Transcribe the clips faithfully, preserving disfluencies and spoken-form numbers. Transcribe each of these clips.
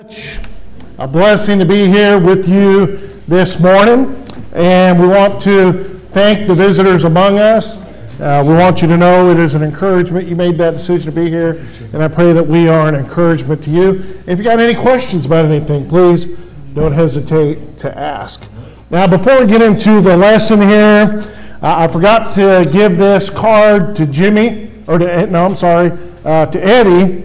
A blessing to be here with you this morning, and we want to thank the visitors among us. Uh, we want you to know it is an encouragement you made that decision to be here, and I pray that we are an encouragement to you. If you got any questions about anything, please don't hesitate to ask. Now, before we get into the lesson here, uh, I forgot to give this card to Jimmy, or to, no, I'm sorry, uh, to Eddie.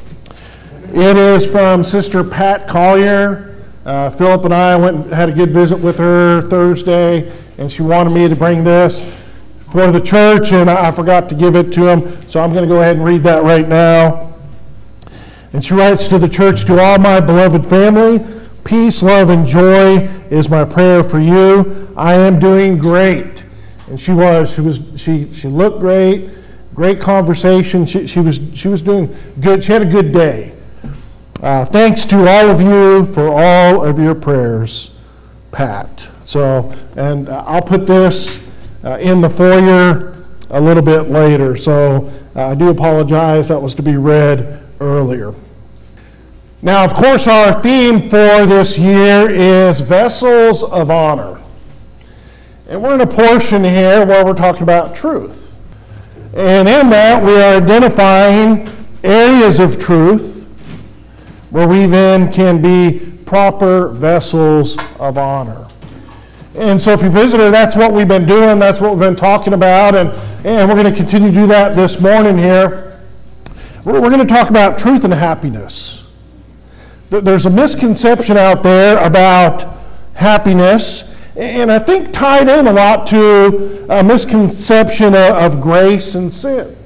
It is from Sister Pat Collier. Uh, Philip and I went and had a good visit with her Thursday, and she wanted me to bring this for the church, and I forgot to give it to him, so I'm going to go ahead and read that right now. And she writes to the church, "To all my beloved family, peace, love, and joy is my prayer for you. I am doing great." And she was. She was. She she looked great. Great conversation. She she was she was doing good. She had a good day. Uh, thanks to all of you for all of your prayers, Pat. So, and uh, I'll put this uh, in the foyer a little bit later. So uh, I do apologize. That was to be read earlier. Now, of course, our theme for this year is Vessels of Honor. And we're in a portion here where we're talking about truth. And in that, we are identifying areas of truth where we then can be proper vessels of honor. And so if you visitor, that's what we've been doing, that's what we've been talking about, and, and we're going to continue to do that this morning here. We're, we're going to talk about truth and happiness. There's a misconception out there about happiness, and I think tied in a lot to a misconception of, of grace and sin.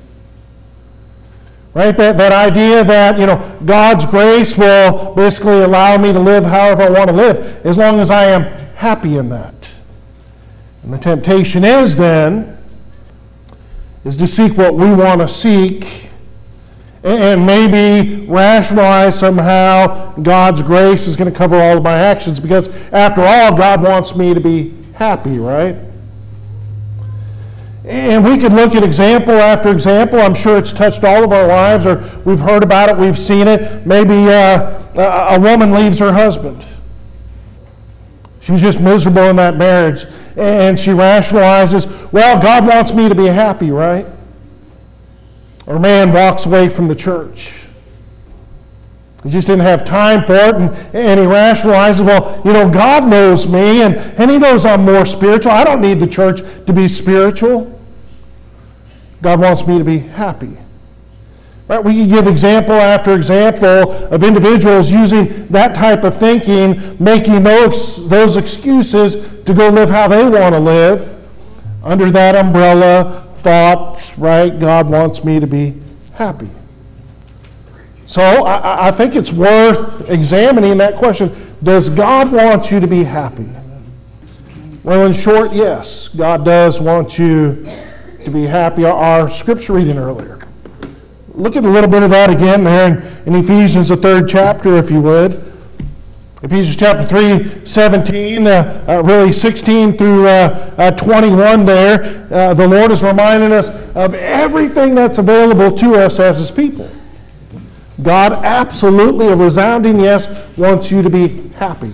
Right? That, that idea that, you know, God's grace will basically allow me to live however I want to live, as long as I am happy in that. And the temptation is then, is to seek what we want to seek, and maybe rationalize somehow God's grace is going to cover all of my actions, because after all, God wants me to be happy, right? And we could look at example after example. I'm sure it's touched all of our lives, or we've heard about it, we've seen it. Maybe uh, a, a woman leaves her husband. She was just miserable in that marriage, and she rationalizes, well, God wants me to be happy, right? Or a man walks away from the church. He just didn't have time for it, and, and he rationalizes, well, you know, God knows me, and, and he knows I'm more spiritual. I don't need the church to be spiritual. God wants me to be happy. Right? We can give example after example of individuals using that type of thinking, making those, those excuses to go live how they want to live under that umbrella thought, right? God wants me to be happy. So I, I think it's worth examining that question. Does God want you to be happy? Well, in short, yes. God does want you to be happy. Our, our scripture reading earlier. Look at a little bit of that again there in, in Ephesians, the third chapter, if you would. Ephesians chapter three, seventeen, uh, uh, really sixteen through uh, uh, twenty-one there. Uh, the Lord is reminding us of everything that's available to us as His people. God absolutely, a resounding yes, wants you to be happy.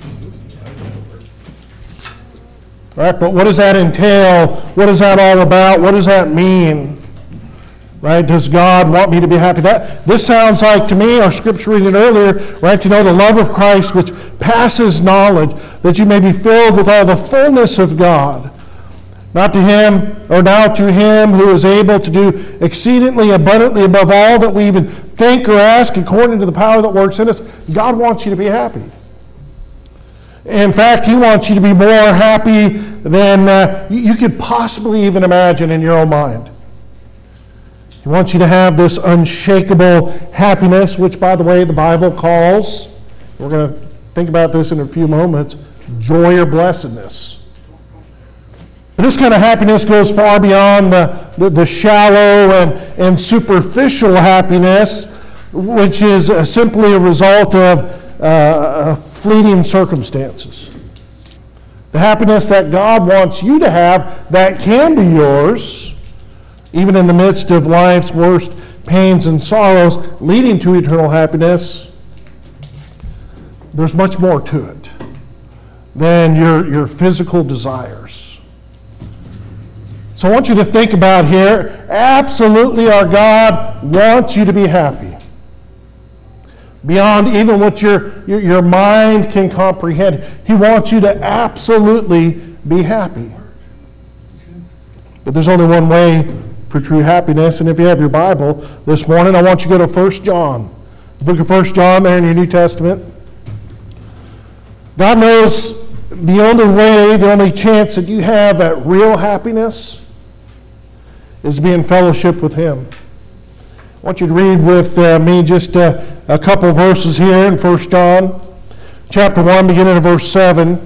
Right? But what does that entail? What is that all about? What does that mean? Right? Does God want me to be happy? That this sounds like, to me, our scripture reading earlier, right, to know the love of Christ which passes knowledge, that you may be filled with all the fullness of God. Not to him, or now to him who is able to do exceedingly abundantly above all that we even think or ask, according to the power that works in us. God wants you to be happy. In fact, He wants you to be more happy than uh, you, you could possibly even imagine in your own mind. He wants you to have this unshakable happiness, which, by the way, the Bible calls, we're going to think about this in a few moments, joy or blessedness. But this kind of happiness goes far beyond the, the, the shallow and, and superficial happiness, which is uh, simply a result of uh, fleeting circumstances. The happiness that God wants you to have that can be yours, even in the midst of life's worst pains and sorrows, leading to eternal happiness, there's much more to it than your, your physical desires. So I want you to think about here, absolutely our God wants you to be happy. Beyond even what your, your, your mind can comprehend. He wants you to absolutely be happy. But there's only one way for true happiness, and if you have your Bible this morning, I want you to go to First John. The book of First John there in your New Testament. God knows the only way, the only chance that you have at real happiness is to be in fellowship with Him. I want you to read with uh, me just uh, a couple verses here in First John, chapter one, beginning at verse seven.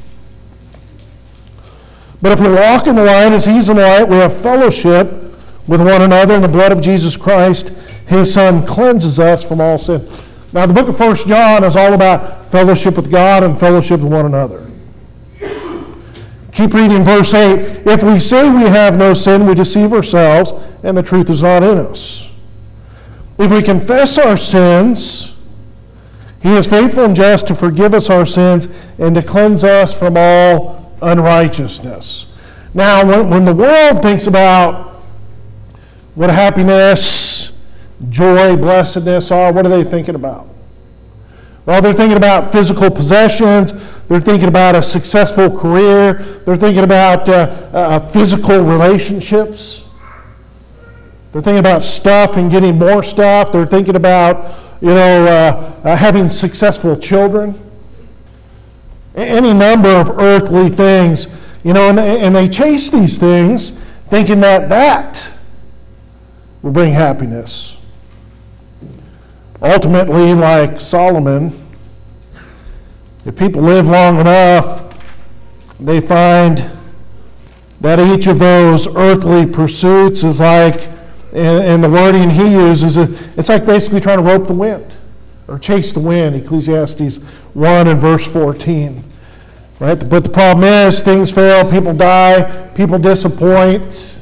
But if we walk in the light as He's in the light, we have fellowship with one another, and the blood of Jesus Christ, His Son, cleanses us from all sin. Now, the book of First John is all about fellowship with God and fellowship with one another. Keep reading verse eight. If we say we have no sin, we deceive ourselves, and the truth is not in us. If we confess our sins, He is faithful and just to forgive us our sins and to cleanse us from all unrighteousness. Now, when, when the world thinks about what happiness, joy, blessedness are, what are they thinking about? Well, they're thinking about physical possessions. They're thinking about a successful career. They're thinking about uh, uh, physical relationships. They're thinking about stuff and getting more stuff. They're thinking about, you know, uh, uh, having successful children. Any number of earthly things, you know, and they, and they chase these things thinking that that will bring happiness. Ultimately, like Solomon, if people live long enough, they find that each of those earthly pursuits is like, and the wording he uses, it's like basically trying to rope the wind or chase the wind, Ecclesiastes one and verse fourteen. Right? But the problem is things fail, people die, people disappoint,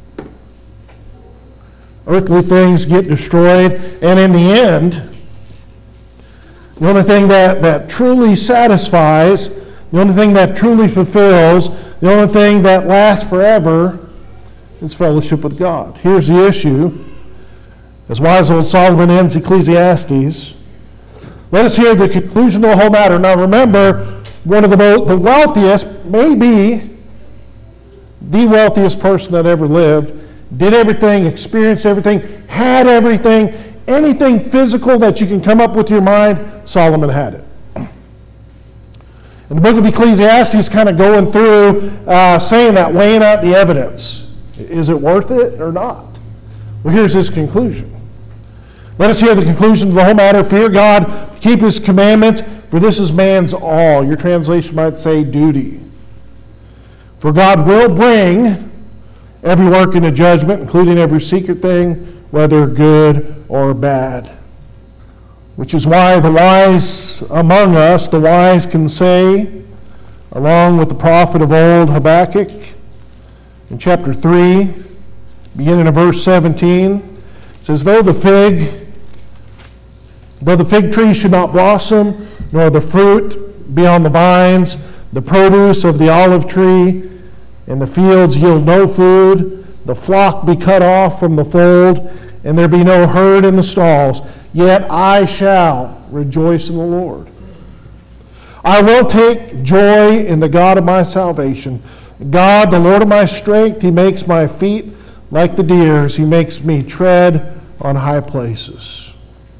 earthly things get destroyed, and in the end, the only thing that, that truly satisfies, the only thing that truly fulfills, the only thing that lasts forever is fellowship with God. Here's the issue. As wise old Solomon ends Ecclesiastes, let us hear the conclusion of the whole matter. Now remember, one of the, most, the wealthiest, maybe the wealthiest person that ever lived, did everything, experienced everything, had everything, anything physical that you can come up with your mind, Solomon had it. And the book of Ecclesiastes kind of going through uh, saying that, weighing out the evidence. Is it worth it or not? Well, here's his conclusion. Let us hear the conclusion of the whole matter. Fear God, keep His commandments, for this is man's all. Your translation might say duty. For God will bring every work into judgment, including every secret thing, whether good or bad. Which is why the wise among us, the wise can say, along with the prophet of old, Habakkuk, in chapter three, beginning of verse seventeen, it says, Though the fig, though the fig tree should not blossom, nor the fruit be on the vines, the produce of the olive tree, and the fields yield no food, the flock be cut off from the fold, and there be no herd in the stalls, yet I shall rejoice in the Lord. I will take joy in the God of my salvation. God, the Lord of my strength, He makes my feet like the deer's. He makes me tread on high places.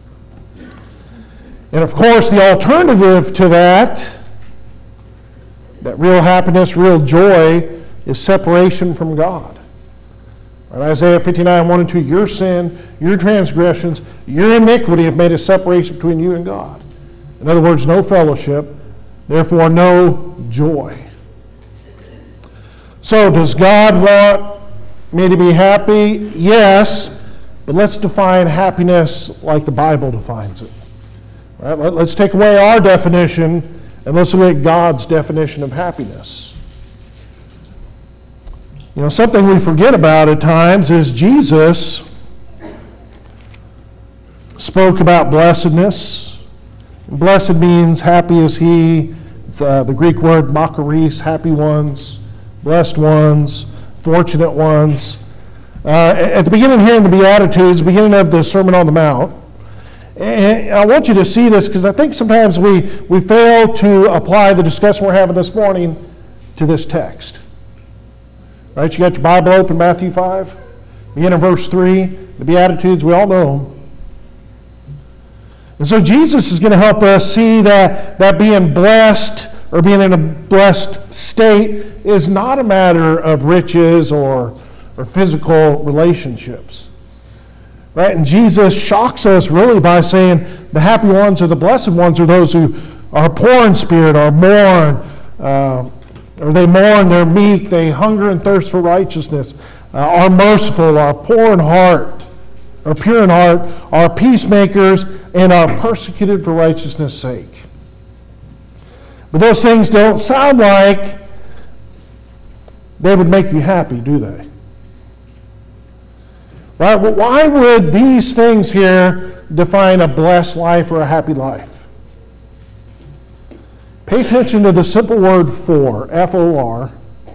And of course, the alternative to that, that real happiness, real joy, is separation from God. Right? Isaiah fifty-nine, one and two, your sin, your transgressions, your iniquity have made a separation between you and God. In other words, no fellowship, therefore no joy. So, does God want me to be happy? Yes, but let's define happiness like the Bible defines it. Right? Let, let's take away our definition and let's look at God's definition of happiness. You know, something we forget about at times is Jesus spoke about blessedness Blessed means happy is he. It's uh, the Greek word makaris, happy ones, blessed ones, fortunate ones. Uh, at the beginning here in the Beatitudes, beginning of the Sermon on the Mount, and I want you to see this because I think sometimes we, we fail to apply the discussion we're having this morning to this text. Right, you got your Bible open, Matthew five, begin in verse three, the Beatitudes, we all know them. And so Jesus is going to help us see that, that being blessed or being in a blessed state is not a matter of riches or, or physical relationships. Right? And Jesus shocks us really by saying the happy ones or the blessed ones are those who are poor in spirit, or mourn, uh, or they mourn, they're meek, they hunger and thirst for righteousness, uh, are merciful, are poor in heart, are pure in heart, are peacemakers, and are persecuted for righteousness' sake. But those things don't sound like they would make you happy, do they? Right? Well, why would these things here define a blessed life or a happy life? Pay attention to the simple word for, F O R.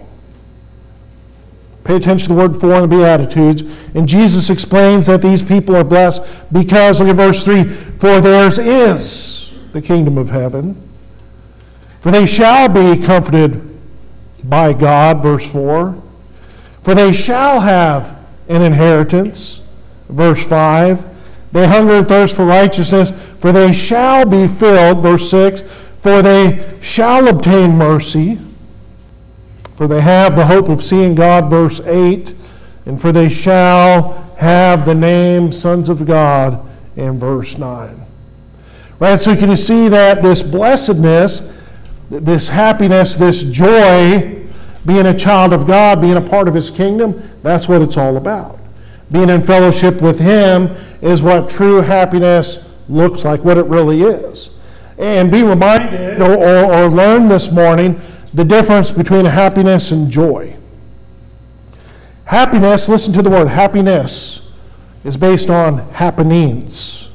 Pay attention to the word for in the Beatitudes. And Jesus explains that these people are blessed because, look at verse three, for theirs is the kingdom of heaven. For they shall be comforted by God, verse four. For they shall have an inheritance, verse five. They hunger and thirst for righteousness, for they shall be filled, verse six. For they shall obtain mercy. For they have the hope of seeing God, verse eight, and for they shall have the name sons of God, in verse nine. Right, so can you see that this blessedness, this happiness, this joy, being a child of God, being a part of His kingdom, that's what it's all about. Being in fellowship with Him is what true happiness looks like, what it really is. And be reminded or, or, or learn this morning the difference between happiness and joy. Happiness, listen to the word, happiness is based on happenings.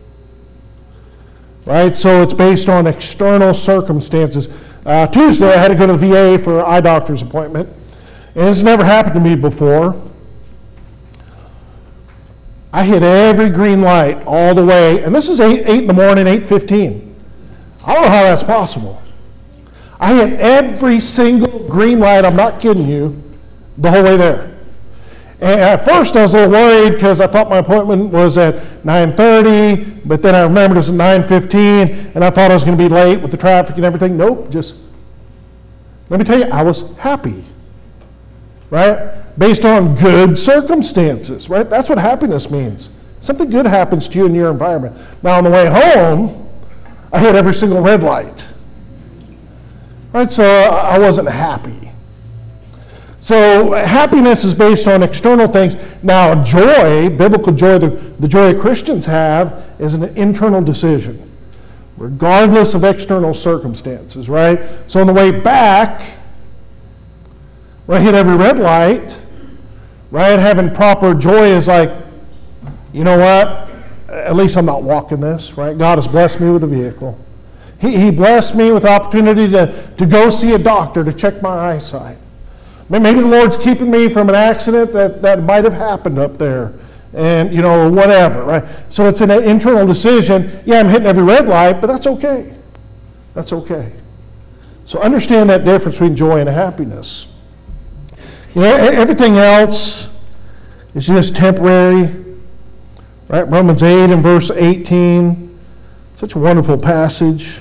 Right? So it's based on external circumstances. Uh, Tuesday I had to go to the V A for an eye doctor's appointment. And it's never happened to me before. I hit every green light all the way. And this is eight, eight in the morning, eight fifteen. I don't know how that's possible. I hit every single green light, I'm not kidding you, the whole way there. And at first I was a little worried because I thought my appointment was at nine thirty, but then I remembered it was at nine fifteen, and I thought I was going to be late with the traffic and everything. Nope, just, let me tell you, I was happy, right? Based on good circumstances, right? That's what happiness means. Something good happens to you in your environment. Now on the way home, I hit every single red light. Right, so I wasn't happy. So happiness is based on external things. Now joy, biblical joy, the, the joy Christians have is an internal decision, regardless of external circumstances, right? So on the way back, when I hit every red light, right, having proper joy is like, you know what, at least I'm not walking this, right? God has blessed me with a vehicle. He, he blessed me with the opportunity to, to go see a doctor to check my eyesight. Maybe the Lord's keeping me from an accident that, that might have happened up there, and, you know, whatever, right? So it's an internal decision. Yeah, I'm hitting every red light, but that's okay. That's okay. So understand that difference between joy and happiness. You know, everything else is just temporary, right? Romans eight and verse eighteen, such a wonderful passage.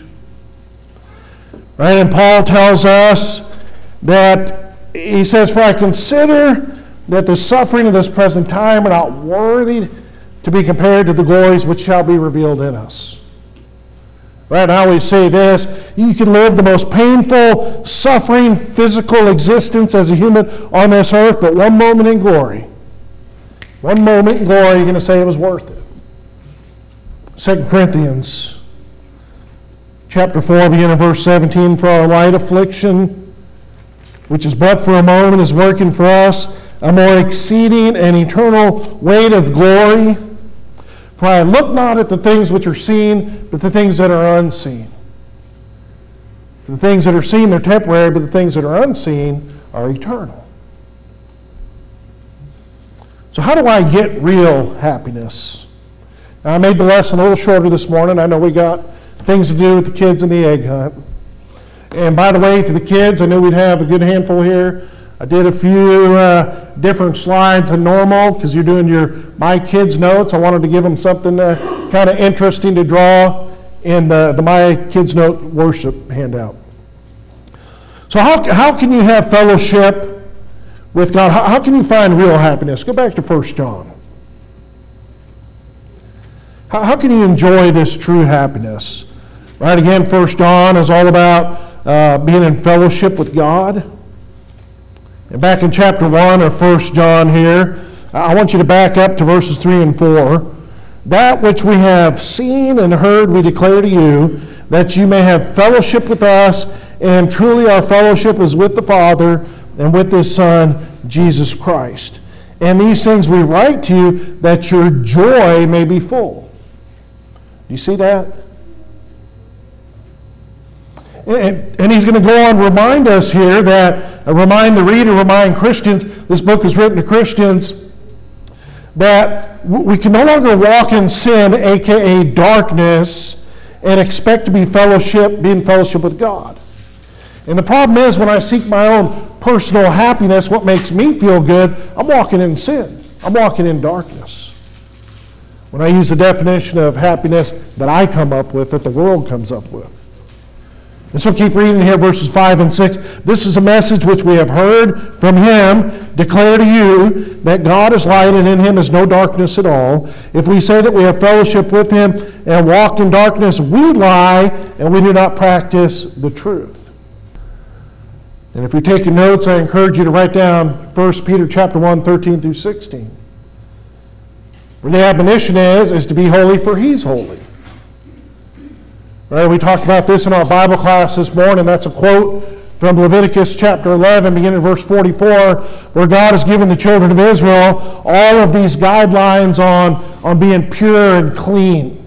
Right, and Paul tells us that, he says, for I consider that the suffering of this present time are not worthy to be compared to the glories which shall be revealed in us. Right, I always say this, you can live the most painful, suffering, physical existence as a human on this earth, but one moment in glory, one moment in glory, you're going to say it was worth it. Second Corinthians chapter four, beginning in verse seventeen, for our light affliction, which is but for a moment, is working for us a more exceeding and eternal weight of glory. For I look not at the things which are seen, but the things that are unseen. For the things that are seen, they're temporary, but the things that are unseen are eternal. So how do I get real happiness? Now, I made the lesson a little shorter this morning. I know we got things to do with the kids and the egg hunt. And by the way, to the kids, I knew we'd have a good handful here. I did a few uh, different slides than normal because you're doing your My Kids Notes. I wanted to give them something uh, kind of interesting to draw in the, the My Kids Note worship handout. So how, how can you have fellowship with God? How, how can you find real happiness? Go back to First John. How, how can you enjoy this true happiness? Right, again, First John is all about uh, being in fellowship with God. And back in chapter one of First John here, I want you to back up to verses three and four. That which we have seen and heard we declare to you, that you may have fellowship with us, and truly our fellowship is with the Father and with His Son, Jesus Christ. And these things we write to you, that your joy may be full. You see that? And, and he's going to go on to remind us here that, uh, remind the reader, remind Christians, this book is written to Christians, that we can no longer walk in sin, aka darkness, and expect to be fellowship, be in fellowship with God. And the problem is, when I seek my own personal happiness, what makes me feel good, I'm walking in sin. I'm walking in darkness. When I use the definition of happiness that I come up with, that the world comes up with. And so keep reading here, verses five and six. This is a message which we have heard from Him, declare to you that God is light and in Him is no darkness at all. If we say that we have fellowship with Him and walk in darkness, we lie and we do not practice the truth. And if you're taking notes, I encourage you to write down First Peter chapter one, thirteen through sixteen. Where the admonition is, is to be holy, for He's holy. Right, we talked about this in our Bible class this morning. That's a quote from Leviticus chapter eleven, beginning in verse forty-four, where God has given the children of Israel all of these guidelines on, on being pure and clean.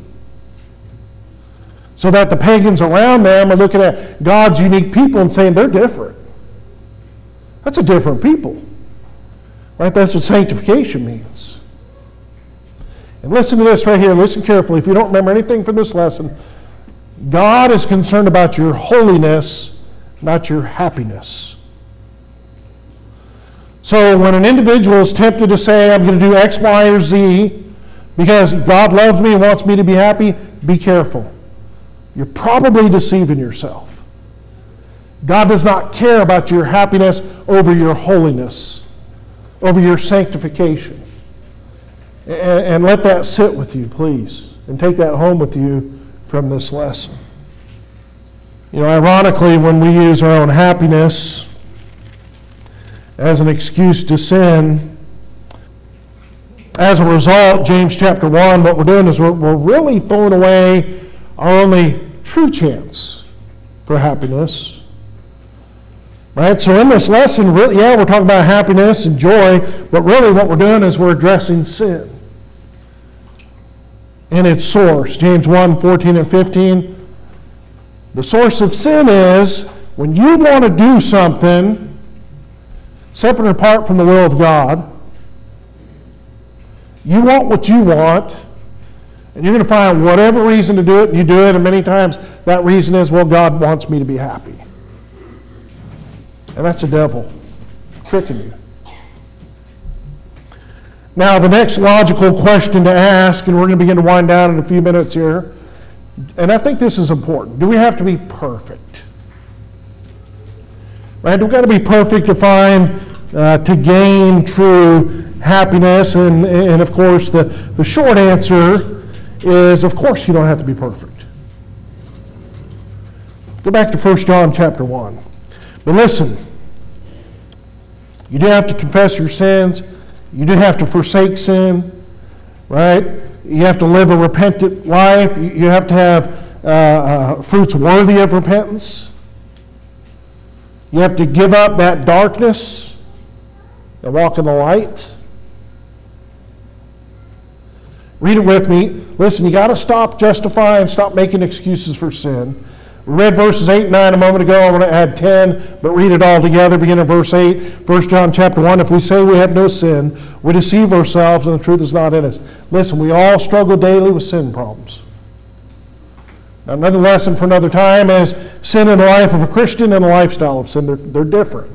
So that the pagans around them are looking at God's unique people and saying they're different. That's a different people. Right? That's what sanctification means. And listen to this right here. Listen carefully. If you don't remember anything from this lesson, God is concerned about your holiness, not your happiness. So when an individual is tempted to say, I'm going to do X, Y, or Z because God loves me and wants me to be happy, be careful. You're probably deceiving yourself. God does not care about your happiness over your holiness, over your sanctification. And, and let that sit with you, please, and take that home with you from this lesson. You know, ironically, when we use our own happiness as an excuse to sin, as a result, James chapter one, what we're doing is we're, we're really throwing away our only true chance for happiness. Right? So in this lesson, really, yeah, we're talking about happiness and joy, but really what we're doing is we're addressing sin and its source. James one, fourteen and fifteen. The source of sin is when you want to do something separate and apart from the will of God. You want what you want, and you're going to find whatever reason to do it, and you do it, and many times that reason is, well, God wants me to be happy. And that's the devil tricking you. Now, the next logical question to ask, and we're going to begin to wind down in a few minutes here, and I think this is important. Do we have to be perfect? Right? We've got to be perfect to find, uh, to gain true happiness. And, and of course, the, the short answer is, of course, you don't have to be perfect. Go back to First John chapter one. But listen, you do have to confess your sins. You do have to forsake sin, right? You have to live a repentant life. You have to have uh, uh, fruits worthy of repentance. You have to give up that darkness and walk in the light. Read it with me. Listen, you got to stop justifying, stop making excuses for sin. We read verses eight and nine a moment ago. I want to add ten, but read it all together. Begin at verse eight. First John chapter one, if we say we have no sin, we deceive ourselves and the truth is not in us. Listen, we all struggle daily with sin problems. Now, another lesson for another time is sin in the life of a Christian and a lifestyle of sin. They're, they're different.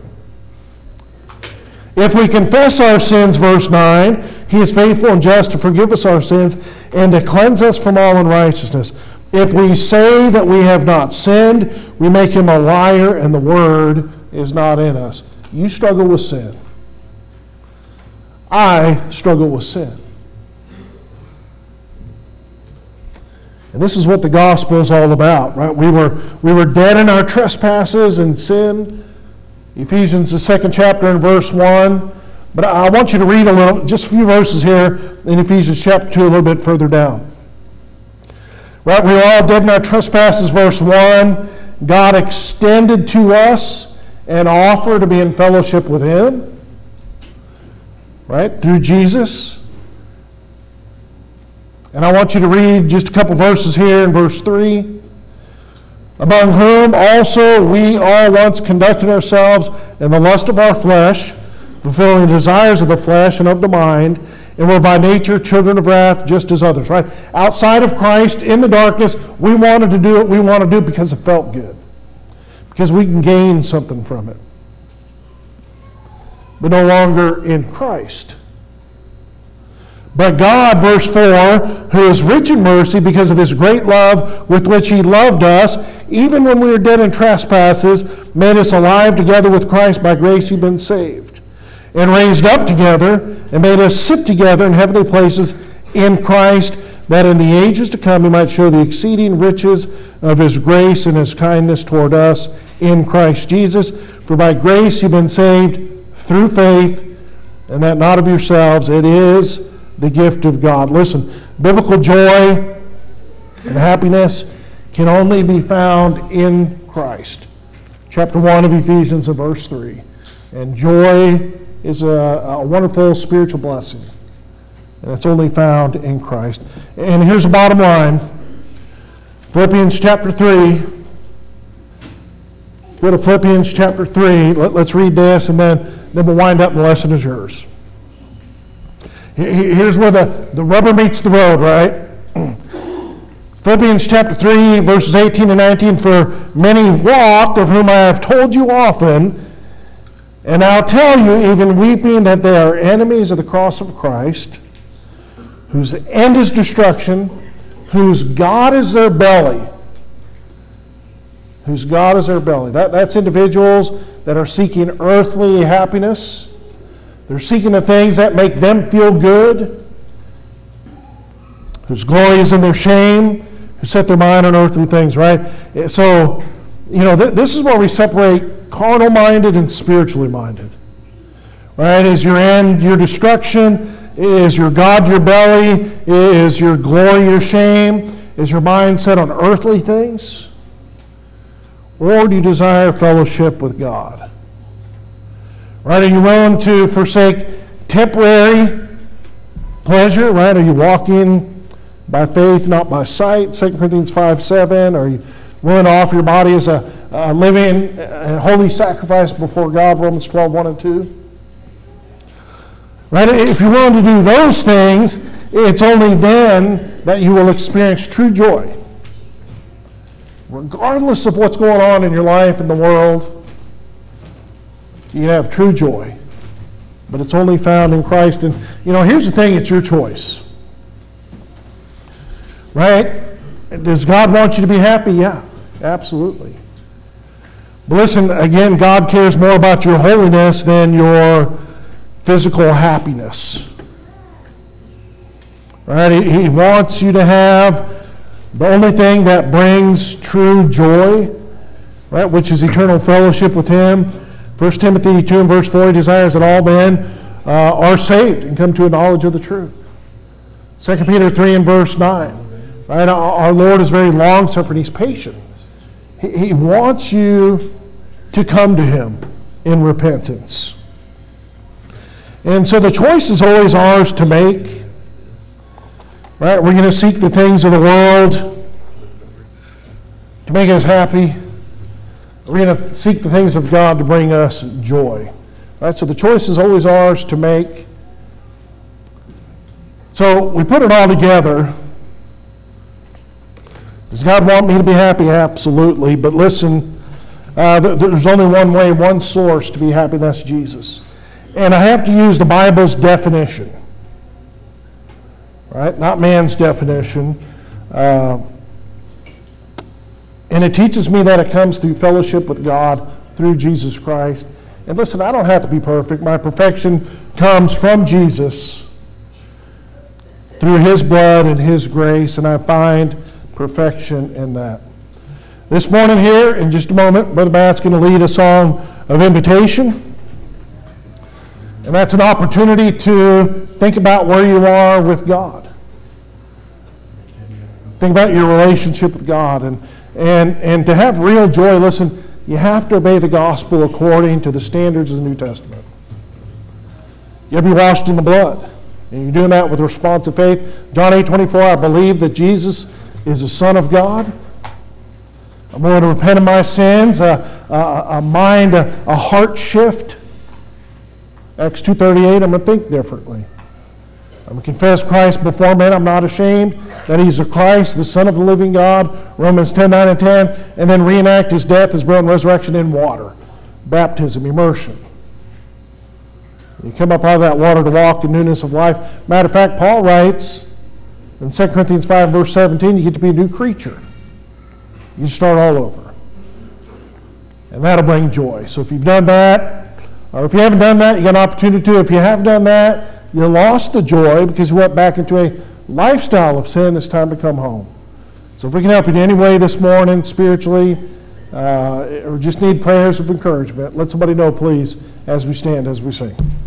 If we confess our sins, verse nine, he is faithful and just to forgive us our sins and to cleanse us from all unrighteousness. If we say that we have not sinned, we make him a liar and the word is not in us. You struggle with sin. I struggle with sin. And this is what the gospel is all about, right? We were, we were dead in our trespasses and sin. Ephesians, the second chapter and verse one. But I want you to read a little, just a few verses here in Ephesians chapter two, a little bit further down. Right, we were all dead in our trespasses, verse one. God extended to us an offer to be in fellowship with him, right, through Jesus. And I want you to read just a couple verses here in verse three. Among whom also we all once conducted ourselves in the lust of our flesh, fulfilling the desires of the flesh and of the mind, and were by nature children of wrath, just as others, right? Outside of Christ, in the darkness, we wanted to do what we want to do because it felt good, because we can gain something from it. But no longer in Christ. But God, verse four, who is rich in mercy because of his great love with which he loved us, even when we were dead in trespasses, made us alive together with Christ. By grace you've been saved. And raised up together and made us sit together in heavenly places in Christ, that in the ages to come he might show the exceeding riches of his grace and his kindness toward us in Christ Jesus. For by grace you've been saved through faith, and that not of yourselves, it is the gift of God. Listen, biblical joy and happiness can only be found in Christ. Chapter one of Ephesians and verse three. And joy is a, a wonderful spiritual blessing. And it's only found in Christ. And here's the bottom line. Philippians chapter three. Go to Philippians chapter three. Let, let's read this, and then, then we'll wind up and the lesson is yours. Here's where the, the rubber meets the road, right? Philippians chapter three, verses eighteen and nineteen. For many walk, of whom I have told you often, and I'll tell you, even weeping, that they are enemies of the cross of Christ, whose end is destruction, whose God is their belly. Whose God is their belly. That, that's individuals that are seeking earthly happiness. They're seeking the things that make them feel good, whose glory is in their shame, who set their mind on earthly things, right? So, you know, th- this is where we separate carnal-minded and spiritually minded, right? Is your end your destruction? Is your God your belly? Is your glory your shame? Is your mind set on earthly things? Or do you desire fellowship with God? Right? Are you willing to forsake temporary pleasure? Right? Are you walking by faith, not by sight? Second Corinthians five seven. Are you willing to offer your body as a, a living, a holy sacrifice before God? Romans twelve one and two. Right? If you're willing to do those things, it's only then that you will experience true joy. Regardless of what's going on in your life and the world, you can have true joy. But it's only found in Christ. And, you know, here's the thing, it's your choice. Right? Does God want you to be happy? Yeah, absolutely. But listen, again, God cares more about your holiness than your physical happiness. Right? He, he wants you to have the only thing that brings true joy, right, which is eternal fellowship with him. First Timothy two and verse four, he desires that all men uh, are saved and come to a knowledge of the truth. Second Peter three and verse nine, right, our, our Lord is very long-suffering, he's patient. He, he wants you to come to him in repentance. And so the choice is always ours to make. Right? We're going to seek the things of the world to make us happy. We're going to seek the things of God to bring us joy. Right? So the choice is always ours to make. So we put it all together. Does God want me to be happy? Absolutely. But listen, uh, th- there's only one way, one source to be happy, and that's Jesus. And I have to use the Bible's definition. Right? Not man's definition. Uh, and it teaches me that it comes through fellowship with God through Jesus Christ. And listen, I don't have to be perfect. My perfection comes from Jesus through his blood and his grace, and I find perfection in that. This morning here, in just a moment, Brother Matt's going to lead a song of invitation. And that's an opportunity to think about where you are with God. Think about your relationship with God. And, and, and to have real joy, listen, you have to obey the gospel according to the standards of the New Testament. You have to be washed in the blood. And you're doing that with responsive faith. John eight twenty-four, I believe that Jesus is the Son of God. I'm going to repent of my sins, a, a, a mind, a, a heart shift. Acts two thirty-eight, I'm going to think differently. I'm going to confess Christ before men. I'm not ashamed that he's the Christ, the Son of the living God. Romans ten, nine and ten. And then reenact his death, his burial, and resurrection in water. Baptism, immersion. You come up out of that water to walk in newness of life. Matter of fact, Paul writes in Second Corinthians five, verse seventeen, you get to be a new creature. You start all over. And that'll bring joy. So if you've done that, or if you haven't done that, you got an opportunity to. If you have done that, you lost the joy because you went back into a lifestyle of sin. It's time to come home. So if we can help you in any way this morning, spiritually, uh, or just need prayers of encouragement, let somebody know, please, as we stand, as we sing.